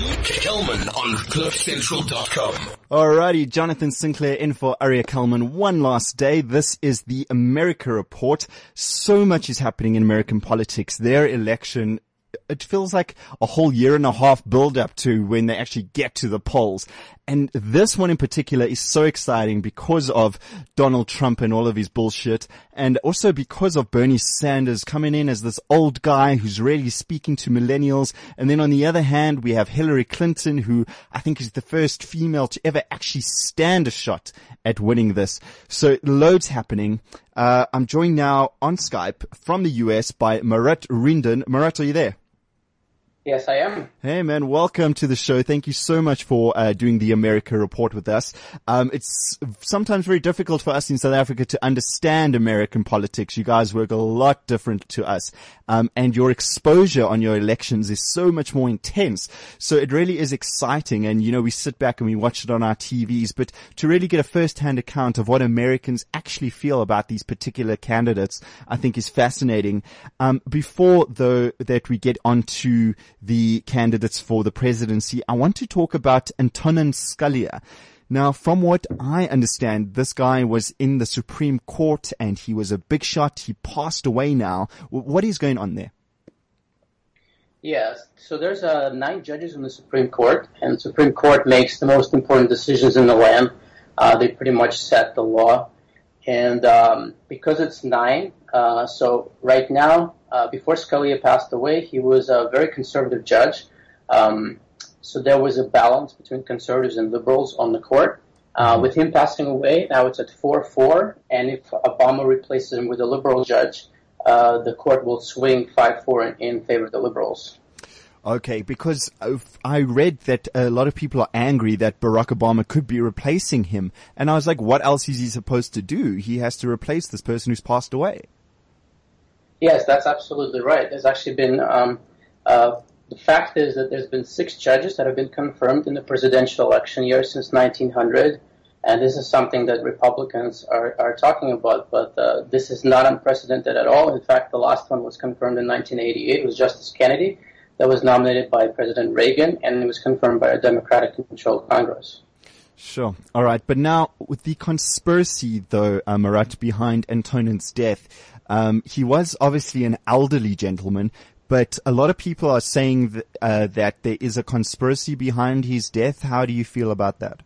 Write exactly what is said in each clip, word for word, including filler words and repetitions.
Kelman on cliff central dot com. Alrighty, Jonathan Sinclair in for Arya Kelman. One last day. This is the America Report. So much is happening in American politics. Their election, it feels like a whole year and a half build up to when they actually get to the polls. And this one in particular is so exciting because of Donald Trump and all of his bullshit, and also because of Bernie Sanders coming in as this old guy who's really speaking to millennials. And then on the other hand, we have Hillary Clinton, who I think is the first female to ever actually stand a shot at winning this. So loads happening. Uh, I'm joined now on Skype from the U S by Marat Rinden. Marat, are you there? Yes, I am. Hey, man. Welcome to the show. Thank you so much for uh, doing the America Report with us. Um, it's sometimes very difficult for us in South Africa to understand American politics. You guys work a lot different to us. Um, and your exposure on your elections is so much more intense. So it really is exciting. And, you know, we sit back and we watch it on our T Vs, but to really get a first-hand account of what Americans actually feel about these particular candidates, I think is fascinating. Um, before, though, that we get onto the candidates for the presidency, I want to talk about Antonin Scalia. Now, from what I understand, this guy was in the Supreme Court and he was a big shot. He passed away now. What is going on there? Yes, so there's uh, nine judges in the Supreme Court, and the Supreme Court makes the most important decisions in the land. Uh, they pretty much set the law. And um, because it's nine, uh, so right now, uh, before Scalia passed away, he was a very conservative judge. Um, so there was a balance between conservatives and liberals on the court. Uh, with him passing away, now it's at four four, and if Obama replaces him with a liberal judge, uh, the court will swing five four in, in favor of the liberals. Okay, because I read that a lot of people are angry that Barack Obama could be replacing him. And I was like, what else is he supposed to do? He has to replace this person who's passed away. Yes, that's absolutely right. There's actually been, um, uh, the fact is that there's been six judges that have been confirmed in the presidential election year since nineteen hundred. And this is something that Republicans are, are talking about, but uh, this is not unprecedented at all. In fact, the last one was confirmed in nineteen eighty-eight. It was Justice Kennedy. That was nominated by President Reagan, and it was confirmed by a Democratic-controlled Congress. Sure. All right. But now, with the conspiracy, though, uh, Marat, behind Antonin's death, um, he was obviously an elderly gentleman, but a lot of people are saying th- uh, that there is a conspiracy behind his death. How do you feel about that?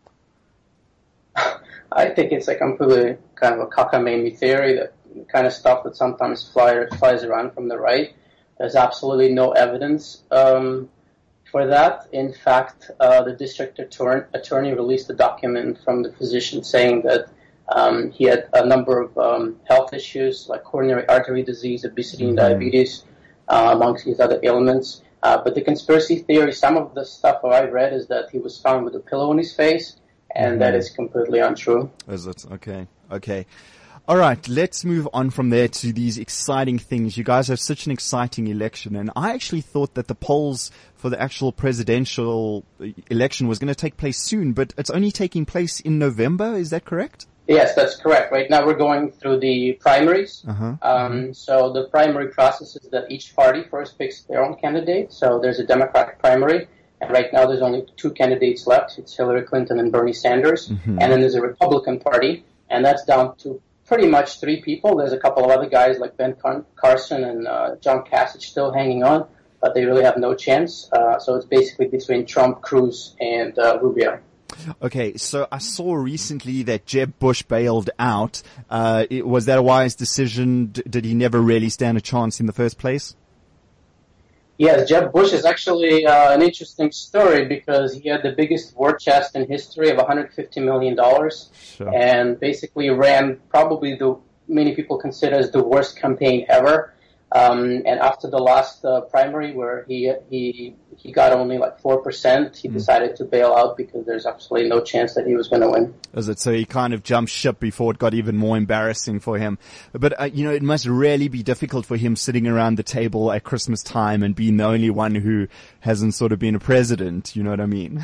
I think it's a completely kind of a cockamamie theory, that kind of stuff that sometimes fly, flies around from the right. There's absolutely no evidence um, for that. In fact, uh, the district attorney, attorney released a document from the physician saying that um, he had a number of um, health issues like coronary artery disease, obesity, and diabetes, uh, amongst his other ailments. Uh, but the conspiracy theory, some of the stuff that I read is that he was found with a pillow on his face, and mm-hmm. that is completely untrue. Is it? Okay. Okay. All right, let's move on from there to these exciting things. You guys have such an exciting election, and I actually thought that the polls for the actual presidential election was going to take place soon, but it's only taking place in November. Is that correct? Yes, that's correct. Right now we're going through the primaries. Uh-huh. Um, so the primary process is that each party first picks their own candidate. So there's a Democratic primary, and right now there's only two candidates left. It's Hillary Clinton and Bernie Sanders. Mm-hmm. And then there's a Republican Party, and that's down to pretty much three people. There's a couple of other guys like Ben Carson and uh, John Kasich still hanging on, but they really have no chance. Uh, so it's basically between Trump, Cruz, and uh, Rubio. Okay, so I saw recently that Jeb Bush bailed out. Uh, it, was that a wise decision? D- did he never really stand a chance in the first place? Yes, Jeb Bush is actually uh, an interesting story because he had the biggest war chest in history of one hundred fifty million dollars, sure. and basically ran probably the many people consider as the worst campaign ever. Um, and after the last uh, primary, where he he he got only like four percent, he mm. decided to bail out because there's absolutely no chance that he was going to win. Is it? So he kind of jumped ship before it got even more embarrassing for him. But, uh, you know, it must really be difficult for him sitting around the table at Christmas time and being the only one who hasn't sort of been a president. You know what I mean?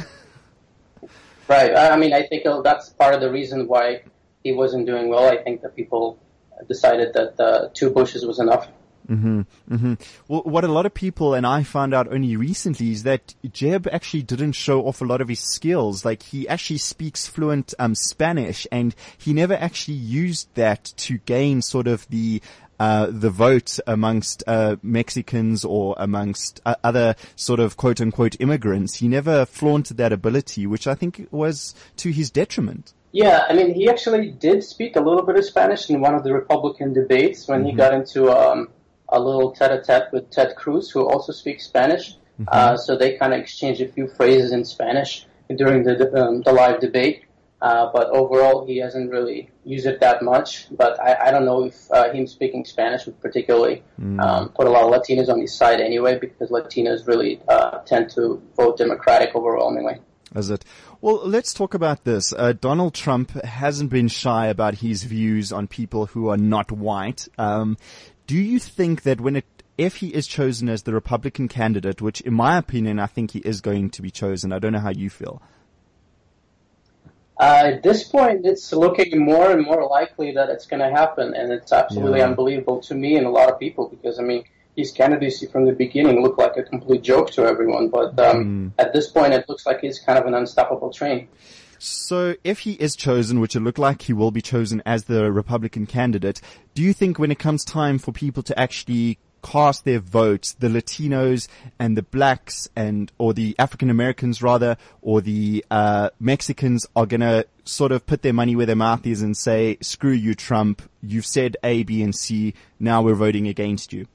Right. I mean, I think that's part of the reason why he wasn't doing well. I think that people decided that uh, two Bushes was enough. Mm-hmm, mm-hmm. Well, what a lot of people, and I found out only recently, is that Jeb actually didn't show off a lot of his skills. Like, he actually speaks fluent um, Spanish, and he never actually used that to gain sort of the uh the vote amongst uh Mexicans or amongst uh, other sort of quote-unquote immigrants. He never flaunted that ability, which I think was to his detriment. Yeah, I mean, he actually did speak a little bit of Spanish in one of the Republican debates when mm-hmm. he got into um a little tete-a-tete with Ted Cruz, who also speaks Spanish. Mm-hmm. Uh, so they kind of exchanged a few phrases in Spanish during the um, the live debate. Uh, but overall, he hasn't really used it that much. But I, I don't know if uh, him speaking Spanish would particularly mm. um, put a lot of Latinos on his side anyway, because Latinos really uh, tend to vote Democratic overwhelmingly. Is it? Well, let's talk about this. Uh, Donald Trump hasn't been shy about his views on people who are not white. Um, do you think that when it, if he is chosen as the Republican candidate, which in my opinion, I think he is going to be chosen, I don't know how you feel. Uh, at this point, it's looking more and more likely that it's going to happen, and it's absolutely yeah. unbelievable to me and a lot of people because, I mean, his candidacy from the beginning looked like a complete joke to everyone, but um, mm. at this point, it looks like he's kind of an unstoppable train. So if he is chosen, which it looked like he will be chosen as the Republican candidate, do you think when it comes time for people to actually cast their votes, the Latinos and the blacks and, or the African Americans rather, or the, uh, Mexicans are gonna sort of put their money where their mouth is and say, screw you, Trump, you've said A, B, and C, now we're voting against you?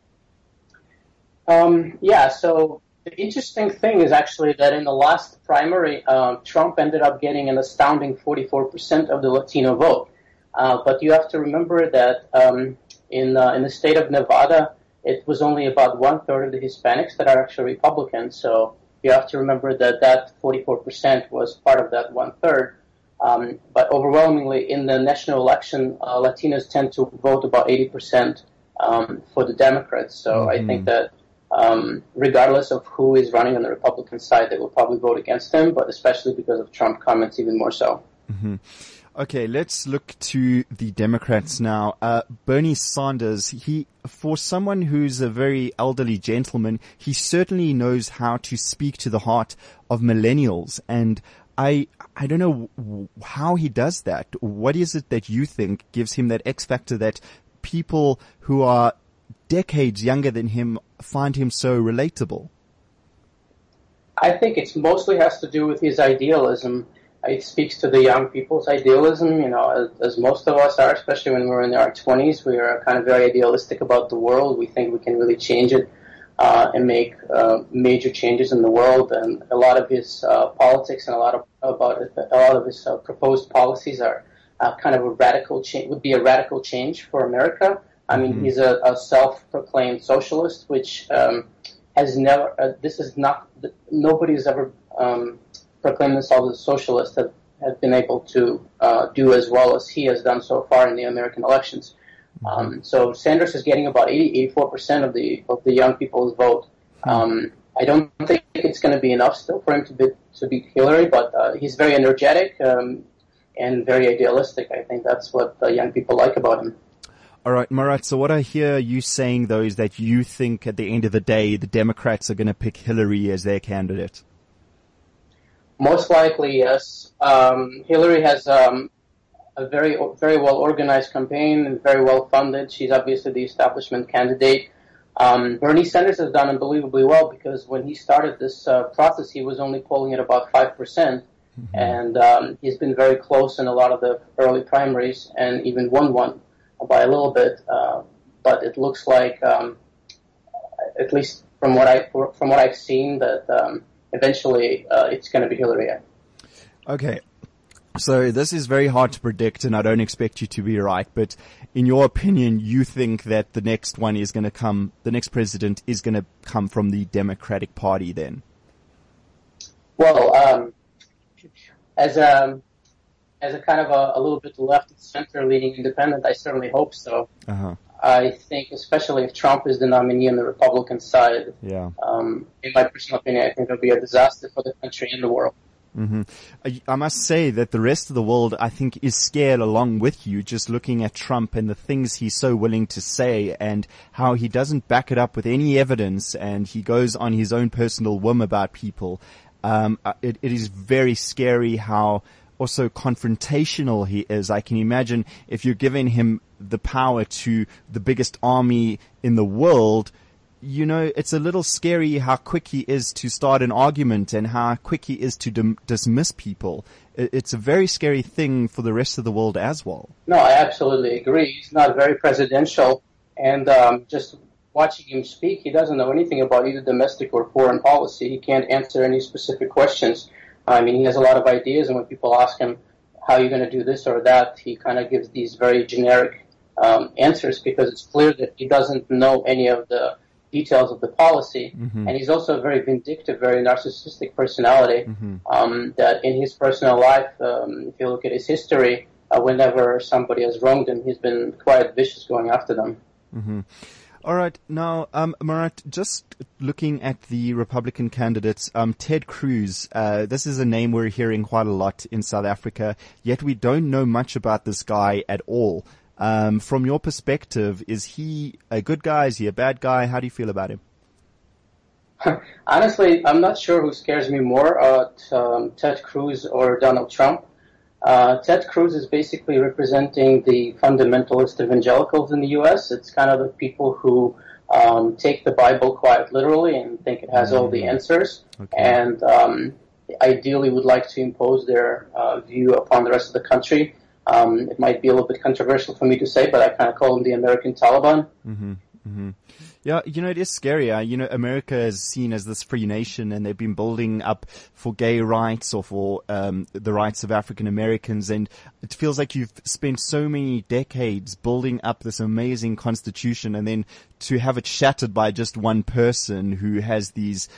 Um, yeah, so the interesting thing is actually that in the last primary, uh, Trump ended up getting an astounding forty-four percent of the Latino vote. Uh, but you have to remember that, um, in, uh, in the state of Nevada, it was only about one-third of the Hispanics that are actually Republicans. So you have to remember that that forty-four percent was part of that one-third. Um, but overwhelmingly, in the national election, uh, Latinos tend to vote about eighty percent um, for the Democrats. So mm-hmm. I think that um, regardless of who is running on the Republican side, they will probably vote against him, but especially because of Trump comments, even more so. Mm-hmm. Okay, let's look to the Democrats now. Uh, Bernie Sanders, he, for someone who's a very elderly gentleman, he certainly knows how to speak to the heart of millennials. And I, I don't know how he does that. What is it that you think gives him that X factor that people who are decades younger than him find him so relatable? I think it mostly has to do with his idealism. It speaks to the young people's idealism, you know, as, as most of us are, especially when we're in our twenties. We are kind of very idealistic about the world. We think we can really change it uh, and make uh, major changes in the world. And a lot of his uh, politics and a lot of about it, a lot of his uh, proposed policies are uh, kind of a radical change. Would be a radical change for America. I mean, mm-hmm. he's a, a self-proclaimed socialist, which um, has never. Uh, this is not. Nobody's ever. Um, proclaim themselves as socialists have, have been able to uh, do as well as he has done so far in the American elections. Um, so Sanders is getting about eighty, eighty-four percent of the of the young people's vote. Um, I don't think it's going to be enough still for him to beat to beat Hillary, but uh, he's very energetic um, and very idealistic. I think that's what uh, young people like about him. All right, Marat, so what I hear you saying, though, is that you think at the end of the day the Democrats are going to pick Hillary as their candidate. Most likely, yes. Um, Hillary has um, a very, very well organized campaign and very well funded. She's obviously the establishment candidate. Um, Bernie Sanders has done unbelievably well because when he started this uh, process, he was only polling at about five percent, mm-hmm. and um, he's been very close in a lot of the early primaries and even won one by a little bit. Uh, but it looks like, um, at least from what I from what I've seen, that. Um, Eventually, uh, it's going to be Hillary. Okay. So this is very hard to predict, and I don't expect you to be right. But in your opinion, you think that the next one is going to come, the next president is going to come from the Democratic Party then? Well, um, as a, as a kind of a, a little bit left-center leaning independent, I certainly hope so. Uh-huh. I think, especially if Trump is the nominee on the Republican side, yeah. um, in my personal opinion, I think it'll be a disaster for the country and the world. Mm-hmm. I, I must say that the rest of the world, I think, is scared along with you, just looking at Trump and the things he's so willing to say and how he doesn't back it up with any evidence and he goes on his own personal whim about people. Um, it, it is very scary how also confrontational he is. I can imagine if you're giving him the power to the biggest army in the world, you know, it's a little scary how quick he is to start an argument and how quick he is to dim- dismiss people. It's a very scary thing for the rest of the world as well. No, I absolutely agree. He's not very presidential, and um, just watching him speak, he doesn't know anything about either domestic or foreign policy. He can't answer any specific questions. I mean, he has a lot of ideas, and when people ask him, how are you going to do this or that, he kind of gives these very generic um, answers because it's clear that he doesn't know any of the details of the policy, mm-hmm. and he's also a very vindictive, very narcissistic personality, mm-hmm. um, that in his personal life, um, if you look at his history, uh, whenever somebody has wronged him, he's been quite vicious going after them. Mm-hmm. All right. Now, um, Murat, just looking at the Republican candidates, um, Ted Cruz, uh, this is a name we're hearing quite a lot in South Africa, yet we don't know much about this guy at all. Um, from your perspective, is he a good guy? Is he a bad guy? How do you feel about him? Honestly, I'm not sure who scares me more, uh, um, Ted Cruz or Donald Trump. Uh, Ted Cruz is basically representing the fundamentalist evangelicals in the U S. It's kind of the people who um, take the Bible quite literally and think it has mm-hmm. all the answers, okay. and um, ideally would like to impose their uh, view upon the rest of the country. Um, it might be a little bit controversial for me to say, but I kind of call them the American Taliban. Mm-hmm, mm-hmm. Yeah, you know, it is scary. Uh, you know, America is seen as this free nation, and they've been building up for gay rights or for um, the rights of African Americans, and it feels like you've spent so many decades building up this amazing constitution, and then to have it shattered by just one person who has these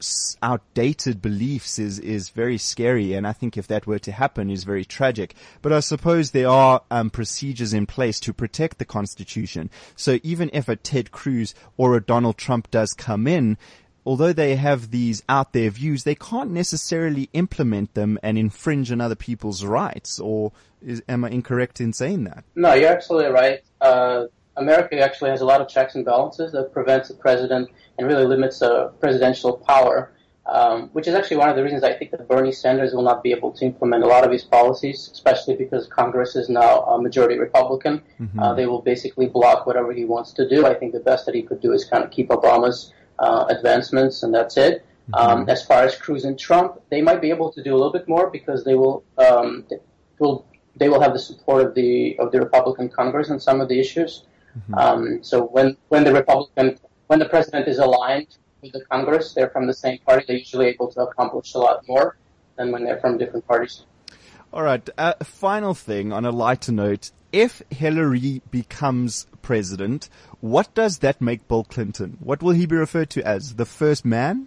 outdated beliefs is is very scary, and I think if that were to happen is very tragic. But I suppose there are um procedures in place to protect the Constitution. So even if a Ted Cruz or a Donald Trump does come in, although they have these out there views, they can't necessarily implement them and infringe on other people's rights. Or is, am I incorrect in saying that? No, you're absolutely right. Uh, America actually has a lot of checks and balances that prevents the president and really limits uh, presidential power, um, which is actually one of the reasons I think that Bernie Sanders will not be able to implement a lot of his policies, especially because Congress is now a majority Republican. Mm-hmm. Uh, they will basically block whatever he wants to do. I think the best that he could do is kind of keep Obama's uh, advancements, and that's it. Mm-hmm. Um, as far as Cruz and Trump, they might be able to do a little bit more because they will um, they will they will have the support of the of the Republican Congress on some of the issues. Mm-hmm. Um, so when, when the Republican, when the president is aligned with the Congress, they're from the same party, they're usually able to accomplish a lot more than when they're from different parties. All right. Uh, final thing on a lighter note. If Hillary becomes president, what does that make Bill Clinton? What will he be referred to as? The first man?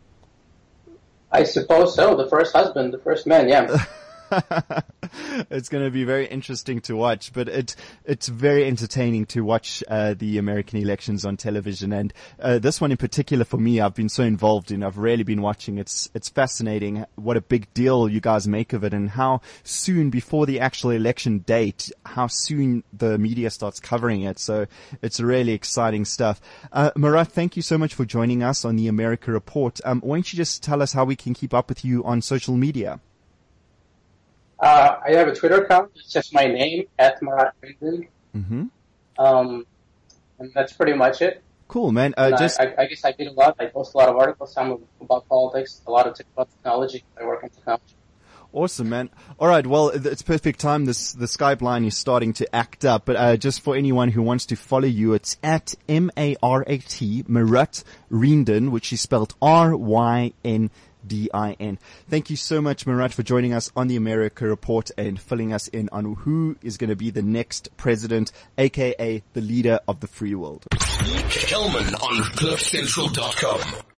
I suppose so. The first husband, the first man, yeah. It's going to be very interesting to watch, but it, it's very entertaining to watch uh, the American elections on television. And uh, this one in particular for me, I've been so involved in. I've really been watching. It's it's fascinating what a big deal you guys make of it, and how soon before the actual election date, how soon the media starts covering it. So it's really exciting stuff. Uh, Murat, thank you so much for joining us on the America Report. Um, why don't you just tell us how we can keep up with you on social media? Uh, I have a Twitter account. It's just my name, at Murat Rindan. Mm-hmm. Um, and that's pretty much it. Cool, man. Uh, just I, I, I guess I did a lot. I post a lot of articles, some about politics, a lot of about technology. I work in technology. Awesome, man. All right. Well, it's perfect time. This, the Skype line is starting to act up, but, uh, just for anyone who wants to follow you, it's at M A R A T, Murat Rindan, which is spelled R Y N D I N. Thank you so much, Murat, for joining us on the America Report and filling us in on who is going to be the next president, aka the leader of the free world. Kelman on cliff central dot com.